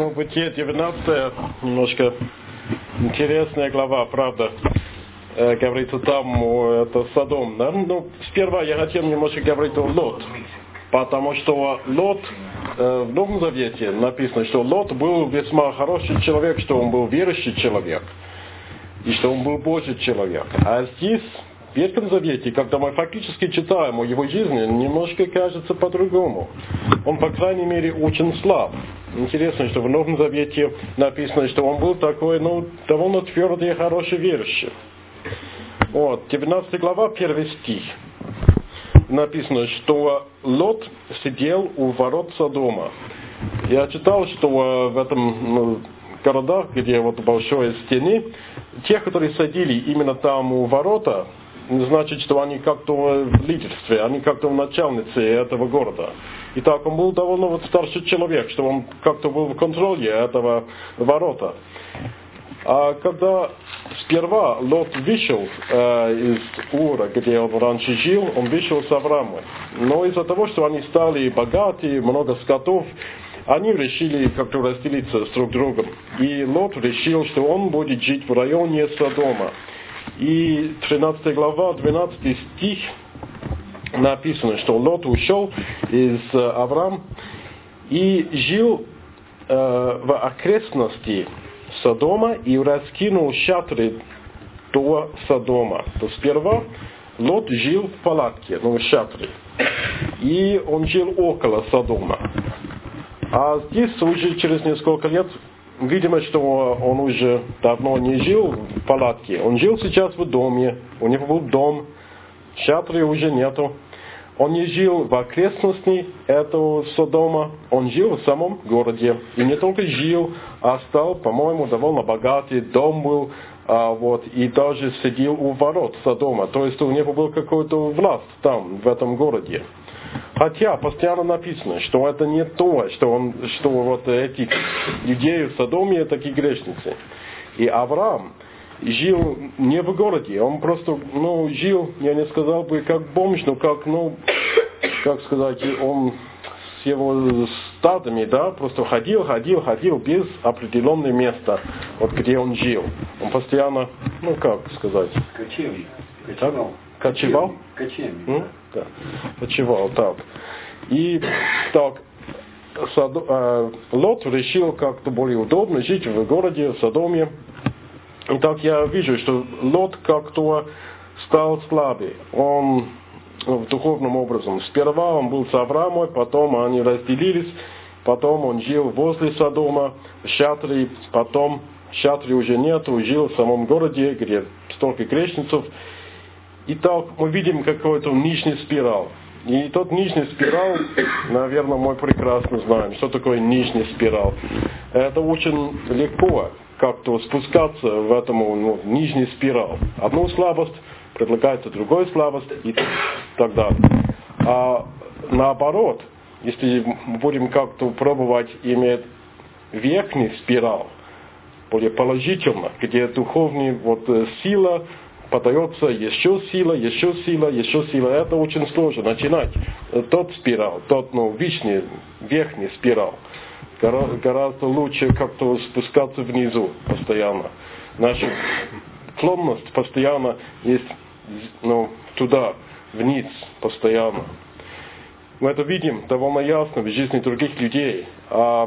Бытие 19, немножко интересная глава, правда. Говорится там, это Содом. Да? Сперва я хотел немножко говорить о Лот. Потому что Лот, в Новом Завете написано, что Лот был весьма хороший человек, что он был верующий человек. И что он был Божий человек. А здесь, в Ветхом Завете, когда мы фактически читаем о его жизни, немножко кажется по-другому. Он, по крайней мере, очень слаб. Интересно, что в Новом Завете написано, что он был такой, довольно твердый и хороший верующий. 19 глава, 1 стих. Написано, что Лот сидел у ворот Содома. Я читал, что в этом городах, где большой стены, те, которые садили именно там у ворота, значит, что они как-то в лидерстве, они как-то в начальнице этого города. Итак, он был довольно старший человек, что он как-то был в контроле этого ворота. А когда сперва Лот вышел из Ура, где он раньше жил, он вышел с Авраамом. Но из-за того, что они стали богаты, много скотов, они решили как-то разделиться с друг другом. И Лот решил, что он будет жить в районе Содома. И 13 глава, 12 стих написано, что Лот ушел из Авраама и жил в окрестности Содома и раскинул шатры до Содома. То сперва Лот жил в палатке, в шатре. И он жил около Содома. А здесь уже через несколько лет, видимо, что он уже давно не жил в палатке. Он жил сейчас в доме, у него был дом, шатры уже нету. Он не жил в окрестности этого Содома, он жил в самом городе. И не только жил, а стал, по-моему, довольно богатый, дом был, и даже сидел у ворот Содома. То есть у него был какой-то власть там, в этом городе. Хотя постоянно написано, что это не то, что эти юдеи в Содоме такие грешницы. И Авраам жил не в городе, он просто жил, я не сказал бы как бомж, но как сказать, он с его стадами, просто ходил без определенного места, где он жил. Он постоянно, Кочевал? Кочевал. Да. Кочевал, так. И так, Лот решил как-то более удобно жить в городе, в Содоме. И так я вижу, что Лот как-то стал слабый. Он в духовном образом. Сперва он был с Авраамом, потом они разделились, потом он жил возле Содома, в шатре, потом в шатре уже нету, жил в самом городе, где столько грешников. И так мы видим какой-то нижний спираль. И тот нижний спираль, наверное, мы прекрасно знаем, что такое нижний спираль. Это очень легко как-то спускаться в этому нижний спираль. Одну слабость предлагается другой слабость и так далее. А наоборот, если мы будем как-то пробовать иметь верхний спираль, более положительно, где духовная сила подается еще сила. Это очень сложно начинать. Тот спираль, верхний спираль. Гораздо лучше как-то спускаться внизу постоянно. Наша склонность постоянно есть туда, вниз постоянно. Мы это видим довольно ясно в жизни других людей. А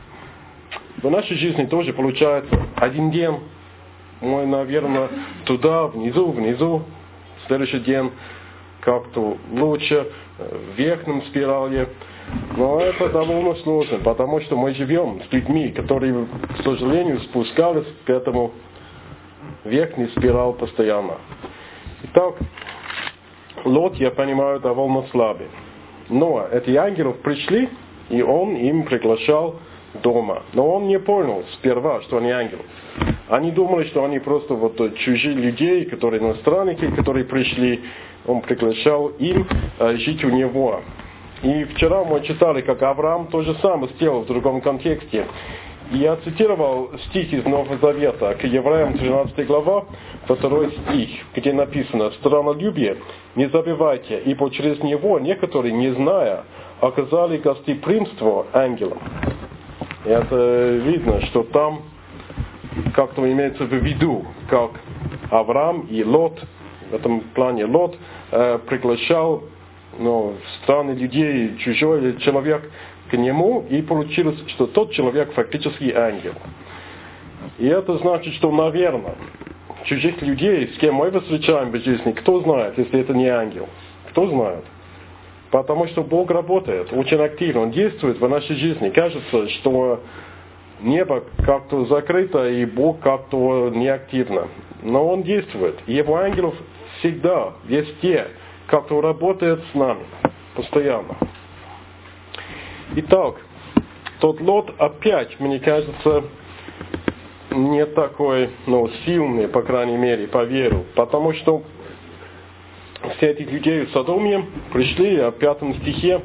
в нашей жизни тоже получается один день мы, наверное, туда, внизу, следующий день как-то лучше, в верхнем спирале. Но это довольно сложно, потому что мы живем с людьми, которые, к сожалению, спускались к этому верхней спирали постоянно. Итак, Лот, я понимаю, довольно слабый. Но эти ангелы пришли, и он им приглашал дома. Но он не понял сперва, что они ангелы. Они думали, что они просто чужие людей, которые иностранники, которые пришли. Он приглашал им жить у него. И вчера мы читали, как Авраам то же самое сделал в другом контексте. И я цитировал стих из Нового Завета, к Евреям 13 глава, 2 стих, где написано: «Странолюбие не забывайте, ибо через него некоторые, не зная, оказали гостеприимство ангелам». Это видно, что там как-то имеется в виду, как Авраам и Лот, в этом плане Лот приглашал в страны людей чужой человек к нему, и получилось, что тот человек фактически ангел. И это значит, что, наверное, чужих людей, с кем мы встречаем в жизни, кто знает, если это не ангел? Кто знает? Потому что Бог работает очень активно, Он действует в нашей жизни. Кажется, что небо как-то закрыто, и Бог как-то неактивно. Но Он действует. И Его ангелов всегда везде как-то работает с нами постоянно. Итак, тот Лот опять, мне кажется, не такой, сильный, по крайней мере, по вере. Потому что все эти люди в Содоме пришли в 5 стихе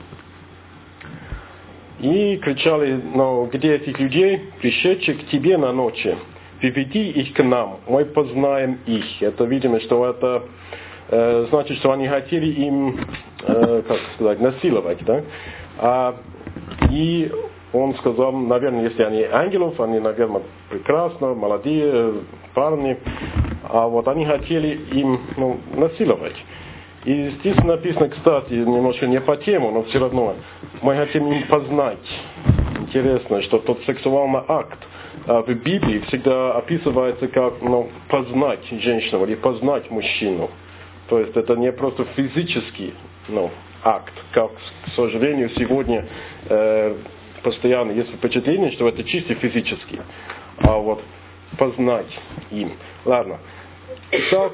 и кричали, где этих людей, пришедших к тебе на ночи, приведи их к нам, мы познаем их. Это видимо, что это значит, что они хотели им, насиловать, да? И он сказал, наверное, если они ангелов, они, наверное, прекрасно, молодые парни, а вот они хотели им насиловать. И здесь написано, кстати, немножко не по тему, но все равно, мы хотим им познать. Интересно, что тот сексуальный акт в Библии всегда описывается как познать женщину или познать мужчину. То есть это не просто физический акт, как, к сожалению, сегодня постоянно есть впечатление, что это чисто физически, а вот познать им. Ладно. Итак,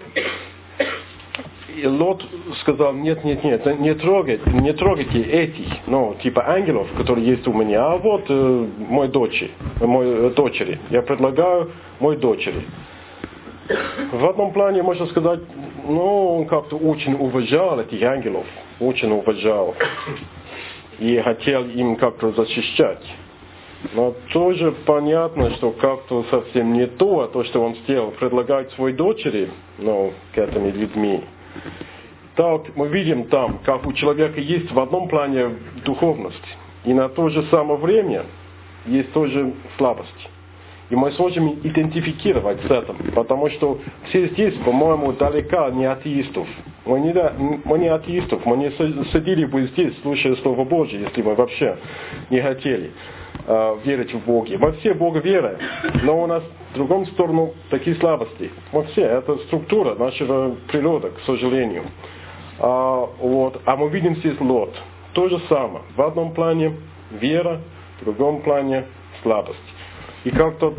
Лот сказал, нет, не трогайте этих, типа ангелов, которые есть у меня, а вот моей дочери. Я предлагаю моей дочери. В одном плане можно сказать, он как-то очень уважал этих ангелов, очень уважал. И хотел им как-то защищать. Но тоже понятно, что как-то совсем не то, что он сделал, предлагать своей дочери, к этим людьми. Так мы видим там, как у человека есть в одном плане духовность, и на то же самое время есть тоже слабость. И мы сможем идентифицировать с этим, потому что все здесь, по-моему, далеко не атеистов. Мы не атеистов, мы не сидели бы здесь, слушая Слово Божье, если мы вообще не хотели верить в Бога. Мы все в Бога верим, но у нас в другом сторону такие слабости. Мы все, это структура нашего природы, к сожалению. А мы видим здесь Лот. То же самое. В одном плане вера, в другом плане слабость. И как тут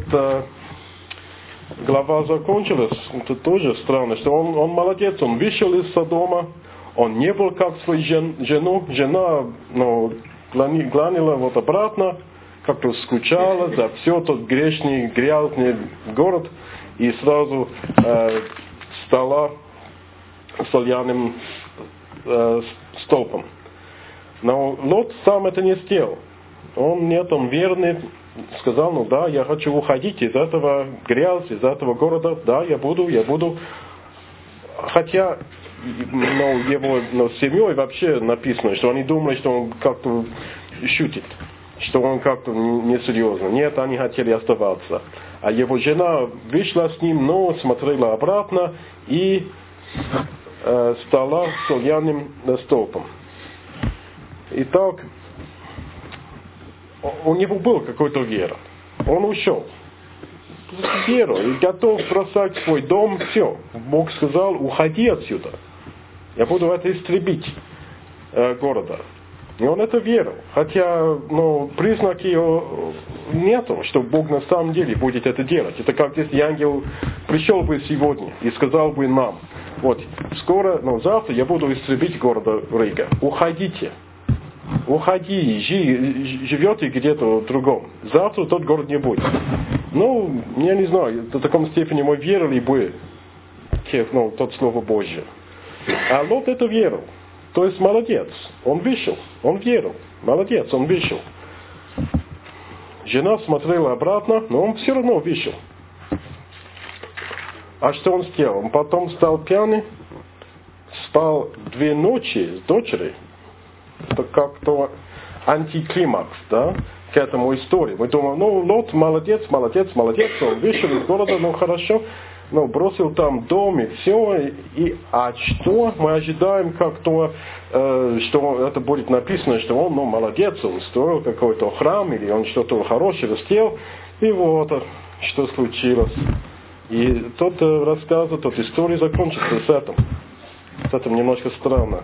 глава закончилась, это тоже странно, что он молодец, он вышел из Содома, он не был как свою жену, жена глянила обратно, как-то скучала за все тот грешный, грязный город, и сразу стала соляным столпом. Но Лот сам это не сделал. Он верный, сказал, да, я хочу уходить из этого грязи, из этого города, да, я буду. Хотя, его семьей вообще написано, что они думали, что он как-то шутит, что он как-то несерьезно. Нет, они хотели оставаться. А его жена вышла с ним, но смотрела обратно и стала соляным столпом. Итак, у него был какой-то вера. Он ушел. Веру. И готов бросать свой дом. Все. Бог сказал, уходи отсюда. Я буду это истребить города. И он это верил. Хотя, признаки нету, что Бог на самом деле будет это делать. Это как если ангел пришел бы сегодня и сказал бы нам, скоро, завтра я буду истребить города Рига. Уходите. Уходи, живете где-то в другом. Завтра тот город не будет. Я не знаю, до такой степени мы верили бы тот Слово Божье. А Лот это верил. То есть молодец. Он вышел. Он верил. Молодец, он вышел. Жена смотрела обратно, но он все равно вышел. А что он сделал? Он потом стал пьяный, спал 2 ночи с дочерью. Это как-то антиклимакс, да? к этому истории. Мы думаем, Лот молодец, он вышел из города, хорошо, бросил там дом и все, а что мы ожидаем как-то, что это будет написано, что он, молодец, он строил какой-то храм, или он что-то хорошее сделал, и вот, что случилось. И тот рассказ, тот история закончится с этим. С этим немножко странно.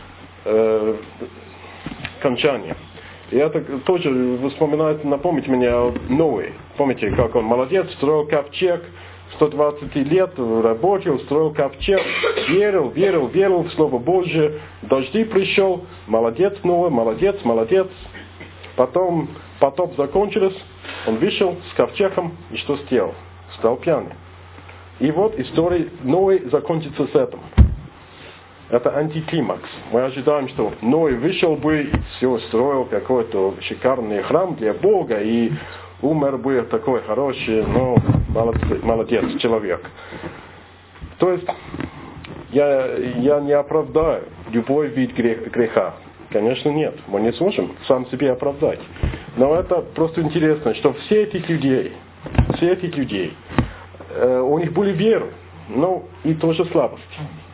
Кончание. И это тоже напомнит мне о Ное. Помните, как он молодец, строил ковчег, 120 лет работал, строил ковчег, верил в Слово Божье, дожди пришел, молодец Ное, молодец. Потом потоп закончился, он вышел с ковчегом, и что сделал? Стал пьяный. И вот история Ной закончится с этим. Это антиклимакс. Мы ожидаем, что Ной вышел бы, все строил какой-то шикарный храм для Бога, и умер бы такой хороший, молодец человек. То есть, я не оправдаю любой вид греха. Конечно, нет. Мы не сможем сам себе оправдать. Но это просто интересно, что все этих людей, у них были веры, и тоже слабости.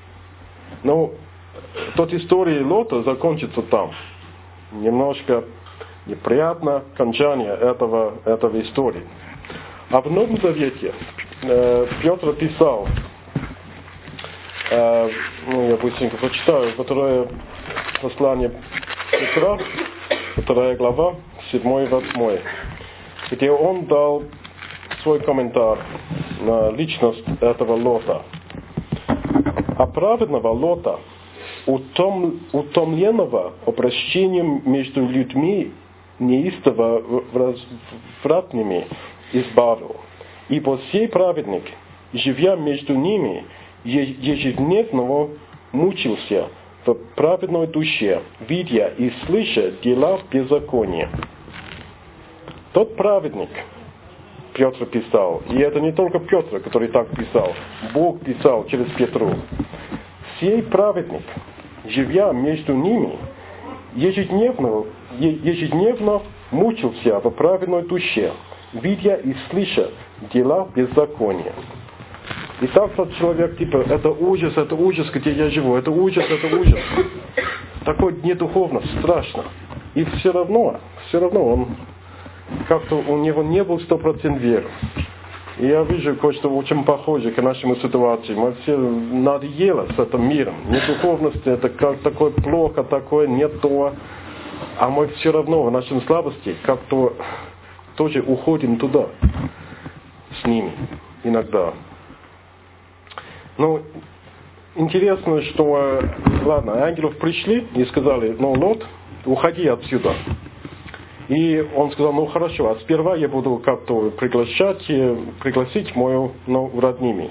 Тот история Лота закончится там. Немножко неприятно окончание этого истории. А в Новом Завете Петр писал, я быстренько прочитаю, второе послание Петра, 2 глава, 7 и 8, где он дал свой комментарий на личность этого Лота. А праведного Лота, утомленного обращением между людьми неистово вратными, избавил. Ибо сей праведник, живя между ними, ежедневно мучился в праведной душе, видя и слыша дела беззакония. Тот праведник, Петр писал, и это не только Петр, который так писал, Бог писал через Петру. Сей праведник, живя между ними, ежедневно мучился в праведной душе, видя и слыша дела беззакония. И так тот человек, это ужас, где я живу, это ужас. Такой недуховно, страшно. И все равно он, как-то у него не был 100% веры. И я вижу кое-что очень похоже к нашему ситуации. Мы все надоело с этим миром. Недуховность, это как такое плохо, такое не то. А мы все равно в нашей слабости как-то тоже уходим туда с ними иногда. Интересно, что, ангелов пришли и сказали, Лот, уходи отсюда. И он сказал, хорошо, а сперва я буду как-то пригласить мою родними.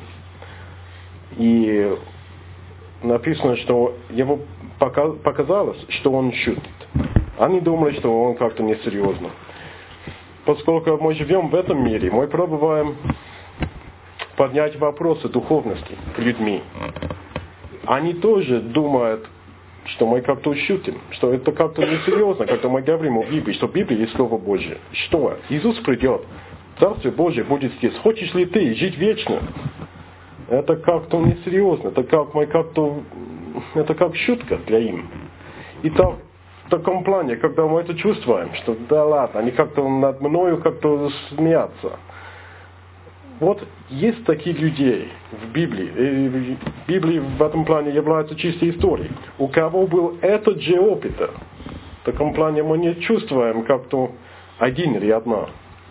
И написано, что ему показалось, что он шутит. Они думали, что он как-то несерьезно. Поскольку мы живем в этом мире, мы пробуем поднять вопросы духовности к людьми. Они тоже думают, что мы как-то шутим, что это как-то несерьезно, когда мы говорим о Библии, что Библия есть Слово Божье. Что? Иисус придет, Царствие Божье будет здесь. Хочешь ли ты жить вечно? Это как-то несерьезно, это как шутка для им. И так, в таком плане, когда мы это чувствуем, что да ладно, они как-то над мною как-то смеются. Вот есть такие людей в Библии. И в Библии в этом плане является чистой историей. У кого был этот же опыт, в таком плане мы не чувствуем как-то один или одна.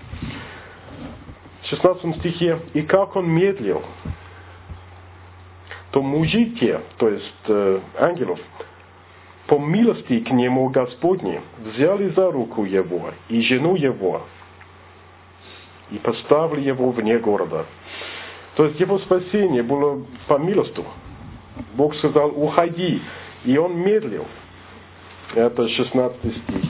В 16 стихе, и как он медлил, то мужи те, то есть ангелов, по милости к нему Господне, взяли за руку его и жену его, и поставили его вне города. То есть его спасение было по милости. Бог сказал, уходи. И он медлил. Это 16 стих.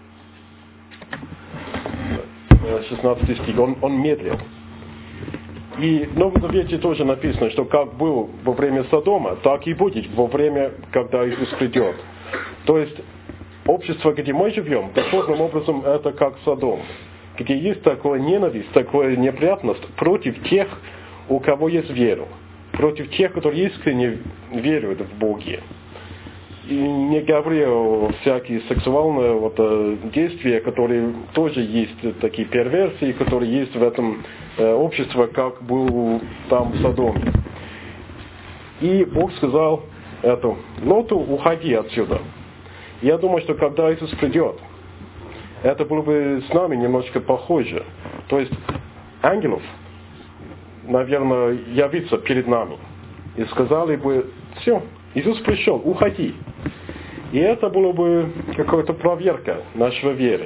16 стих. Он медлил. И в Новом Завете тоже написано, что как был во время Содома, так и будет во время, когда Иисус придет. То есть общество, где мы живем, духовным образом это как Содом, где есть такая ненависть, такая неприятность против тех, у кого есть вера, против тех, которые искренне веруют в Боге. И не говоря о всякие сексуальные действия, которые тоже есть такие перверсии, которые есть в этом обществе, как был там в Содоме. И Бог сказал Лоту, уходи отсюда. Я думаю, что когда Иисус придет, это было бы с нами немножко похоже. То есть ангелов, наверное, явится перед нами. И сказали бы, все, Иисус пришел, уходи. И это было бы какая-то проверка нашей веры.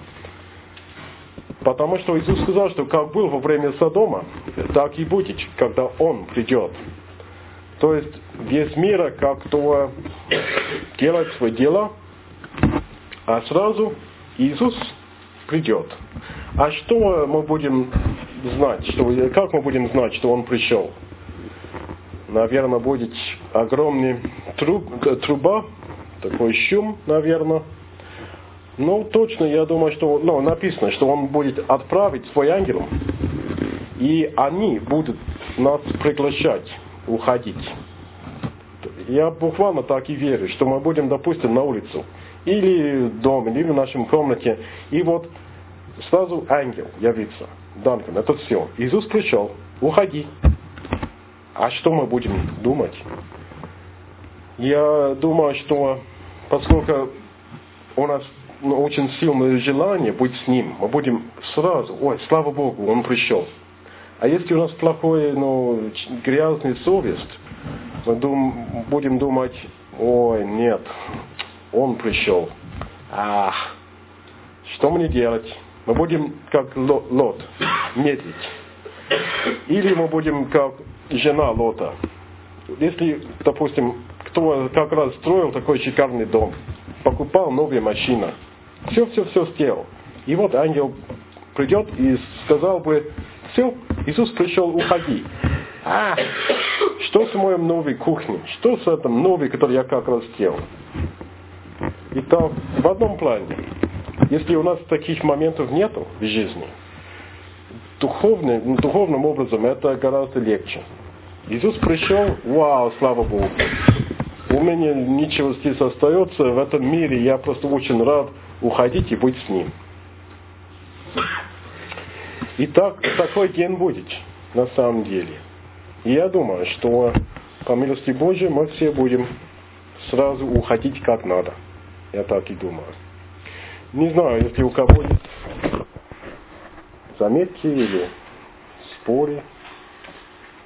Потому что Иисус сказал, что как был во время Содома, так и будет, когда Он придет. То есть весь мир как-то делает свое дело, а сразу Иисус придет. А что мы будем знать? Как мы будем знать, что Он пришел? Наверное, будет огромный труба, такой шум, наверное. Но точно, я думаю, что написано, что Он будет отправить свой ангел, и они будут нас приглашать уходить. Я буквально так и верю, что мы будем, допустим, на улицу, или в доме, или в нашем комнате, и вот сразу ангел явится. Данкан, это все. Иисус пришел, уходи. А что мы будем думать? Я думаю, что поскольку у нас очень сильное желание быть с Ним, мы будем сразу, слава Богу, Он пришел. А если у нас плохой, грязный совесть, мы будем думать, нет, Он пришел. Что мне делать? Мы будем как Лот, медлить. Или мы будем как жена Лота. Если, допустим, кто как раз строил такой шикарный дом, покупал новую машину, все сделал. И вот ангел придет и сказал бы, все, Иисус пришел, уходи. Что с моей новой кухней? Что с этим новой, который я как раз сделал? Итак, в одном плане, если у нас таких моментов нету в жизни, духовным образом это гораздо легче. Иисус пришел, слава Богу. У меня ничего здесь остается в этом мире, я просто очень рад уходить и быть с Ним. Итак, такой день будет на самом деле. И я думаю, что по милости Божьей мы все будем сразу уходить как надо. Я так и думаю. Не знаю, если у кого есть заметки или споры.